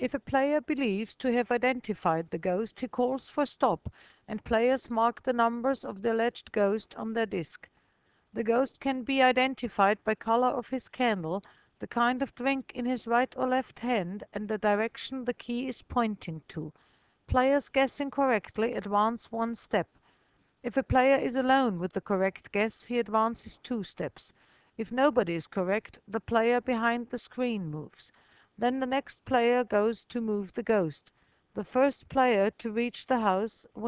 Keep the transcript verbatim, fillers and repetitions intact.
If a player believes to have identified the ghost, he calls for stop, and players mark the numbers of the alleged ghost on their disc. The ghost can be identified by color of his candle, the kind of drink in his right or left hand, and the direction the key is pointing to. Players guessing correctly advance one step. If a player is alone with the correct guess, he advances two steps. If nobody is correct, the player behind the screen moves. Then the next player goes to move the ghost. The first player to reach the house